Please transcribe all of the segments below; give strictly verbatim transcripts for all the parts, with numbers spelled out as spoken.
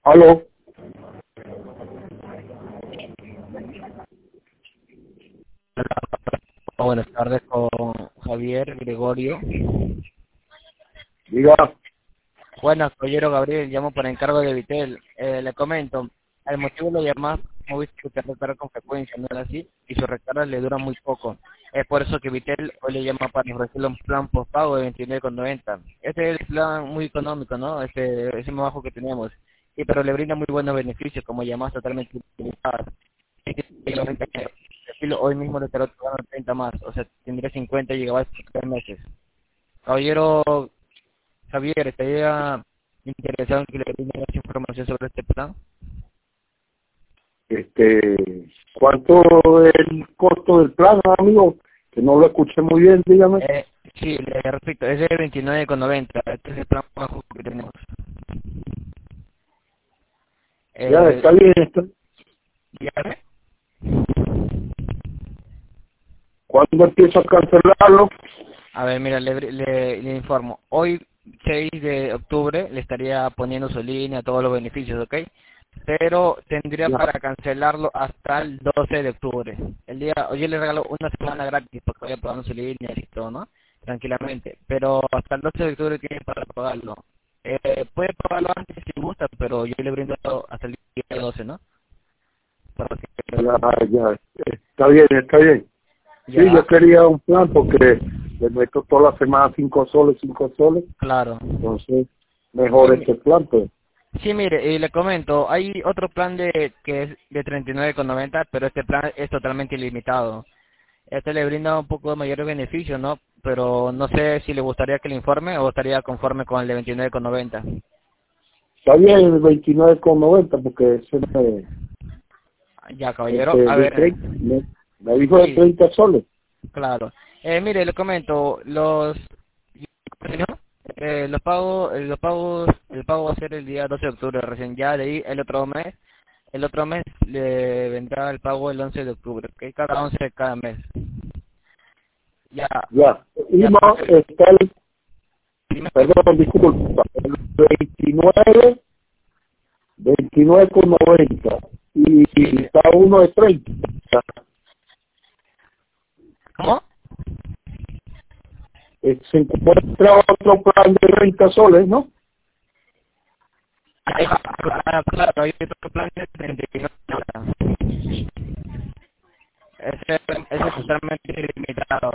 Aló. Buenas tardes con Javier Gregorio. Diga. Buenas, caballero Gabriel, llamo por encargo de Vitel. Eh, le comento, el motivo de llamar, hemos visto que usted recarga con frecuencia, ¿no es así? Y su recarga le dura muy poco. Es por eso que Vitel hoy le llama para ofrecerle un plan postpago de veintinueve con noventa. Este es el plan muy económico, ¿no? Este es el más bajo que tenemos. Y pero le brinda muy buenos beneficios, como llamadas totalmente ilimitadas. Hoy mismo le estará otorgando treinta más, o sea, tendría cincuenta gigabytes por tres meses. Caballero Javier, ¿estaría interesado en que le brinde más información sobre este plan? Este, ¿cuánto es el costo del plan, amigo? Que no lo escuché muy bien, dígame. Eh, sí, le repito, es de veintinueve con noventa, este es el plan más bajo que tenemos. Ya, Eh, está bien. Está. dígame. ¿Cuándo empiezo a cancelarlo? A ver, mira, le, le, le informo. Hoy, seis de octubre, le estaría poniendo su línea, todos los beneficios, ¿ok? Pero tendría Ya, para cancelarlo hasta el doce de octubre. El día, hoy le regalo una semana gratis porque voy a pagar su línea y todo, ¿no? Tranquilamente. Pero hasta el doce de octubre tiene para pagarlo. Eh, puede pagarlo antes si gusta, pero yo le brindo hasta el día doce, ¿no? Para ya, que, ya. Está bien, está bien. Sí, yo ya, quería un plan porque le meto toda la semana cinco soles, cinco soles. claro. Entonces, mejor Sí, este plan, pues. sí, mire, y le comento, hay otro plan de que es de treinta y nueve con noventa, pero este plan es totalmente ilimitado. Este le brinda un poco de mayores beneficios, ¿no? Pero no sé si le gustaría que le informe o estaría conforme con el de veintinueve con noventa. Está bien el veintinueve con noventa porque ese me, Ya, caballero, este, a de ver, treinta, me, me dijo de sí, treinta soles. claro. Eh, mire, le comento, los ¿no? eh, los pagos, eh, los pagos, el pago va a ser el día doce de octubre recién, ya de ahí el otro mes, el otro mes le vendrá el pago el once de octubre, que cada once de cada mes. Ya, Ya. Y ya, no, porque- está el, perdón, disculpa, el veintinueve, veintinueve con noventa y, sí, y está uno de treinta. ¿cómo? Eh, Se encuentra otro plan de treinta soles, ¿no? Ah, ah, claro, hay otro plan de treinta y nueve. Ese, ese es totalmente limitado.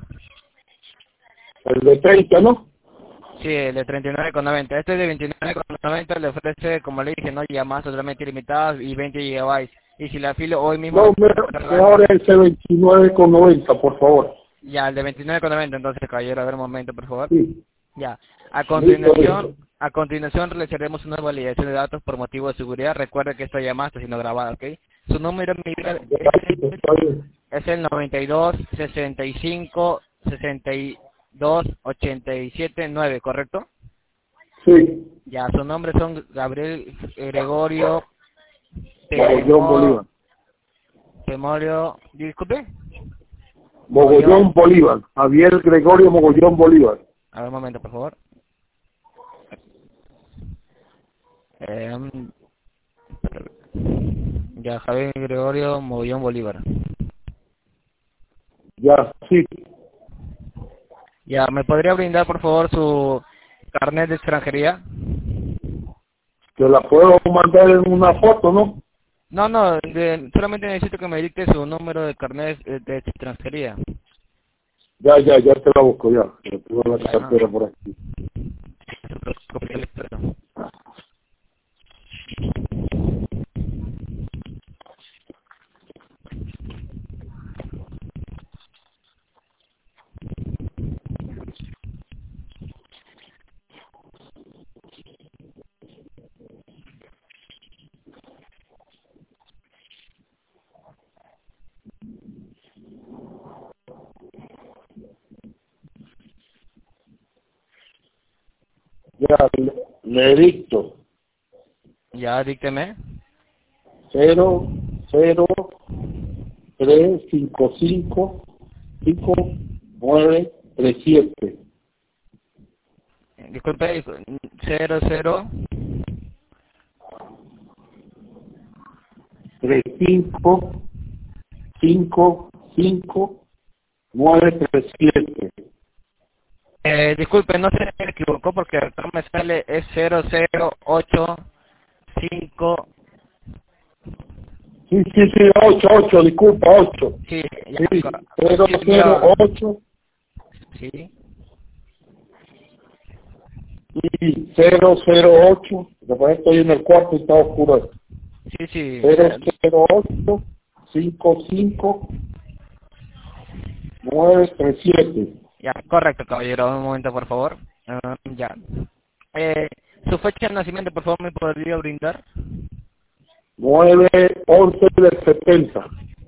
El de treinta, ¿no? Sí, el de treinta y nueve con noventa. Este de veintinueve con noventa le ofrece, como le dije, no llamadas totalmente ilimitadas y veinte gigabytes. Y si la afilo hoy mismo No, le mejor, cargan, mejor ese veintinueve con noventa, por favor. ya, el de veintinueve con noventa, entonces, caballero, a ver un momento, por favor. Sí, Ya. A listo, continuación, listo. a continuación realizaremos una validación de datos por motivo de seguridad. Recuerde que esta llamada está siendo grabada, ¿ok? Su número mi vida Ya, es el, está bien. es el noventa y dos, sesenta y cinco, sesenta y dos, ochenta y siete, nueve, ¿correcto? Sí, Ya, su nombre son Gabriel Gregorio Mogollón Temo, Bolívar. Temorio, disculpe, Mogollón Mogollón. Bolívar. Javier Gregorio Mogollón Bolívar. A ver un momento, por favor. Eh, ya, Javier Gregorio Mogollón Bolívar. Ya, sí. Ya, ¿me podría brindar, por favor, su carnet de extranjería? Te la puedo mandar en una foto, ¿no? No, no, de- solamente necesito que me dicte su número de carnet de, de extranjería. Ya, ya, ya te la busco, ya. Yo tengo la Ya, cartera por aquí. se preocupe, yo le espero. Ya, le, le dicto. Ya, dícteme. Cero, cero, tres, cinco, cinco, cinco, nueve, tres, siete. Disculpe, cero cero tres cinco cinco cinco nueve tres siete. Eh, disculpe, no se me equivocó porque acá me sale es cero cero ocho cinco. Sí, sí, sí, ocho, ocho, disculpa, ocho. Sí, ya, Sí, co- cero sí, cero mira, ocho sí, y cero cero ocho. Después estoy en el cuarto y está oscuro. sí, sí, cero mira, cero ocho cinco cinco nueve tres siete. ya, correcto, caballero, un momento, por favor. Ah, ya. Eh, su fecha de nacimiento, por favor, me podría brindar. nueve once del setenta.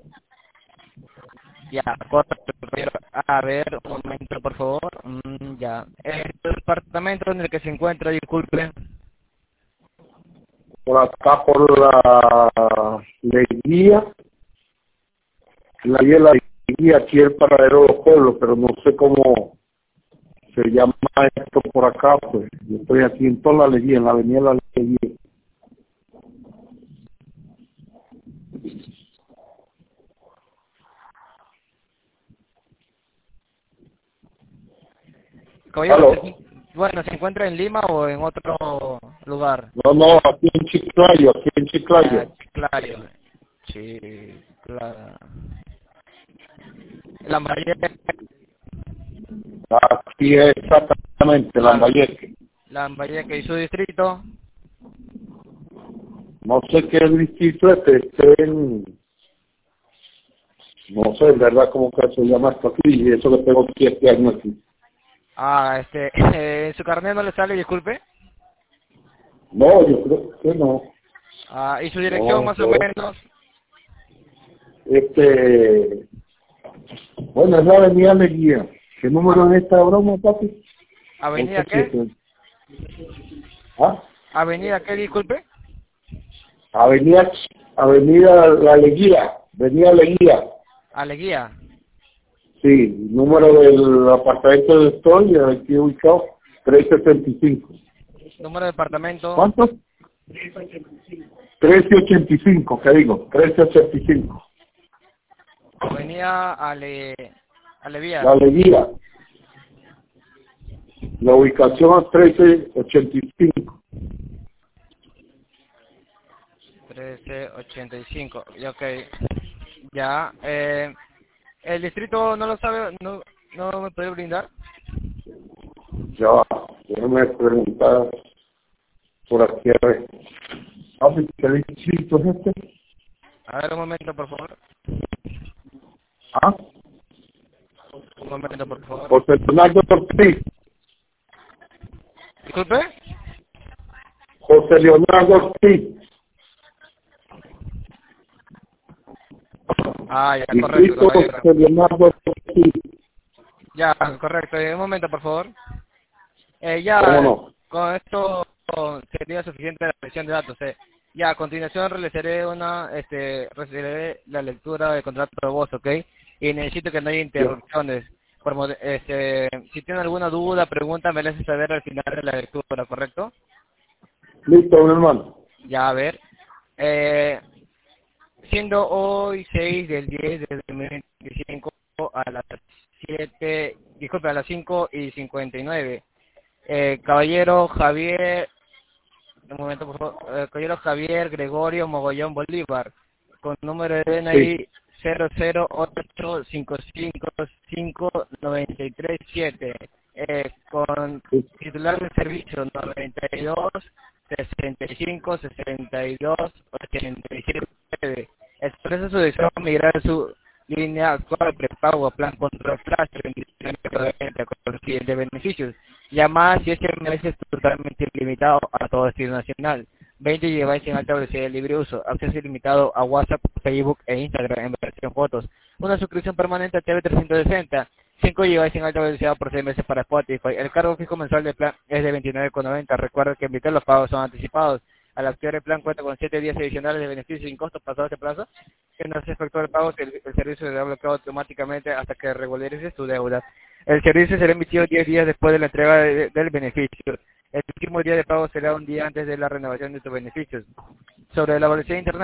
Ya, correcto, caballero. A ver, un momento, por favor. Mm, ya. El departamento en el que se encuentra, disculpe. Por acá por la Leguía, la guía, la Leguía, aquí el paradero de los pueblos, pero no sé cómo se llama esto por acá, pues yo estoy aquí en toda la Leguía, en la avenida La Leguía. Caballero, ¿Aló? se- bueno, ¿se encuentra en Lima o en otro lugar? No, no, aquí en Chiclayo, aquí en Ah, Chiclayo. claro. Sí, claro. Lambayeque, Aquí es exactamente, claro. Lambayeque. Lambayeque y su distrito. No sé qué distrito este, esté en, no sé en verdad cómo que se llama esto aquí, y eso que tengo siete años aquí. Ah, este, eh, ¿en su carnet no le sale, disculpe? No, yo creo que no. Ah, ¿y su dirección No, más o yo, menos? este, bueno, es la avenida Leguía. ¿Qué número es esta broma, papi? ¿Avenida once qué? siete. ¿Ah? ¿Avenida qué, disculpe? Avenida, Avenida La Leguía, Avenida Leguía. Aleguía. Sí, número del apartamento donde estoy, aquí ubicado, trescientos setenta y cinco. Número de departamento. ¿Cuánto? trescientos ochenta y cinco, ¿qué digo? trescientos ochenta y cinco. Avenida Ale... La Alevías. Leguía. La ubicación es trescientos ochenta y cinco. trece ochenta y cinco. Ya, ok. Ya. Eh, ¿el distrito no lo sabe? ¿No, no me puede brindar? Ya va, déjame preguntar por aquí a ver. Ah, ¿qué distrito es este? A ver, un momento, por favor. Ah, Un momento, por favor. José Leonardo Ortiz. Disculpe. José Leonardo Ortiz. Ah, ya, correcto, Distrito caballero. José Leonardo Ortiz. Ya, correcto. Eh, Un momento, por favor. Eh, ¿Cómo ya, no? con esto sería suficiente la presión de datos. Eh. Ya, a continuación realizaré una, este, realizaré la lectura del contrato de voz, ¿ok? Y necesito que no haya Ya. interrupciones. Por, mod- este, si tiene alguna duda, pregunta, me la hace saber al final de la lectura, ¿correcto? Listo, mi hermano. Ya, a ver. Eh, siendo hoy seis del diez del dos mil veinticinco a las siete, disculpe, a las cinco y cincuenta y nueve. Eh, caballero Javier, un momento por favor, eh, caballero Javier Gregorio Mogollón Bolívar, con número de D N Sí. I cero cero ocho cinco cinco cinco nueve tres siete, eh, con Sí. titular de servicio noventa y dos sesenta y cinco sesenta y dos ochenta y siete. Expresa su deseo de migrar su línea actual de prepago a plan control flash con los siguientes beneficios. Llamadas y S M S totalmente ilimitado a todo destino nacional. veinte gigabytes en alta velocidad de libre uso. Acceso ilimitado a WhatsApp, Facebook e Instagram en versión fotos. Una suscripción permanente a T V trescientos sesenta. cinco gigabytes en alta velocidad por seis meses para Spotify. El cargo fijo mensual del plan es de veintinueve con noventa. Recuerda que en Vitel los pagos son anticipados. Al activar el plan cuenta con siete días adicionales de beneficios sin costo pasado este plazo. Que no se efectúa el pago, el, el servicio será bloqueado automáticamente hasta que regularices tu deuda. El servicio será emitido diez días después de la entrega de- del beneficio. El último día de pago será un día antes de la renovación de tus beneficios. Sobre la velocidad de Internet.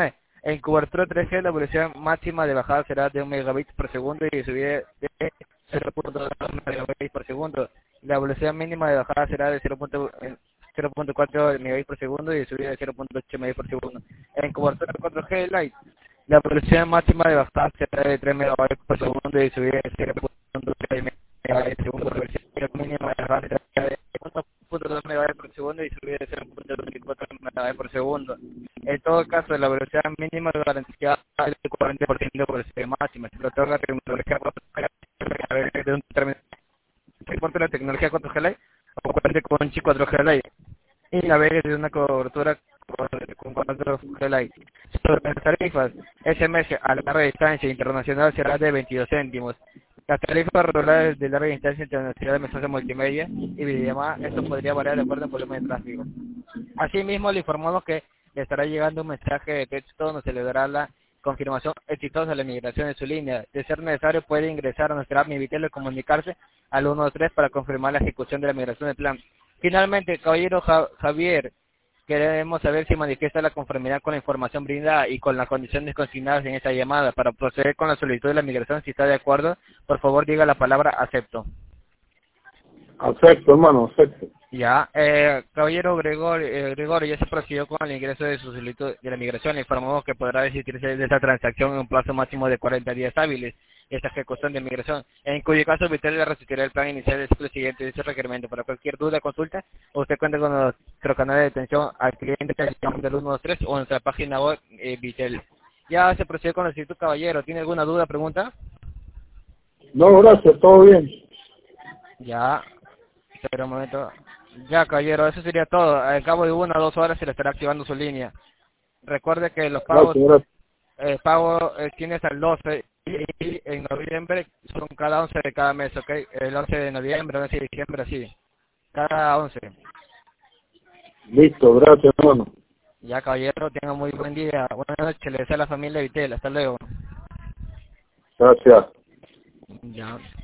En cobertura tres G, la velocidad máxima de bajada será de un megabits por segundo y de subida de cero punto dos megabits por segundo. La velocidad mínima de bajada será de cero punto cuatro megabits por segundo y de subida de cero punto ocho megabits por segundo. En cobertura cuatro G Lite, la velocidad máxima de bajada será de tres megabytes por segundo y de subida de cero punto tres megabytes por segundo. La velocidad mínima de bajada será de uno punto dos megabytes por segundo y subida de cero punto veinticuatro megabytes por segundo. En todo caso, la velocidad mínima garantizada es del cuarenta por ciento por velocidad máxima. Se otorga tecnología cuatro G de un término de la tecnología cuatro G Lite o cuente con un chip cuatro G Lite y navegue de una cobertura con cuatro G Lite. Sobre las tarifas, S M S a larga distancia internacional será de veintidós céntimos. Las tarifas regulares de larga distancia internacional de mensajes multimedia y videollamada, esto podría variar de acuerdo al volumen de tráfico. Asimismo, le informamos que le estará llegando un mensaje de texto donde se le dará la confirmación exitosa de la migración de su línea. De ser necesario, puede ingresar a nuestra app Mi Vitel y comunicarse al uno dos tres para confirmar la ejecución de la migración del plan. Finalmente, caballero Ja- Javier, queremos saber si manifiesta la conformidad con la información brindada y con las condiciones consignadas en esta llamada. Para proceder con la solicitud de la migración, si está de acuerdo, por favor diga la palabra acepto. Acepto, hermano, acepto. Ya, eh, caballero Gregorio, eh, Gregorio, ya se procedió con el ingreso de su solicitud de la migración. Le informamos que podrá desistirse de esta transacción en un plazo máximo de cuarenta días hábiles. Esta ejecución de migración, en cuyo caso Vitel le resistirá el plan inicial del ciclo siguiente de su requerimiento. Para cualquier duda, consulta, usted cuenta con nuestro canal de atención al cliente que llamamos del uno dos tres o en nuestra página web eh, Vitel. Ya se procedió con la solicitud, caballero. ¿Tiene alguna duda, pregunta? No, gracias, todo bien. Ya, espera un momento. Ya, caballero, eso sería todo. Al cabo de una o dos horas se le estará activando su línea. Recuerde que los pagos, Gracias, gracias. eh, pago eh, tiene hasta el doce y en noviembre son cada once de cada mes, ¿ok? El once de noviembre, once de diciembre, así. Cada once. Listo, gracias, hermano. Ya, caballero, tenga muy buen día. Buenas noches, le deseo a la familia Vitel. Hasta luego. Gracias. Ya.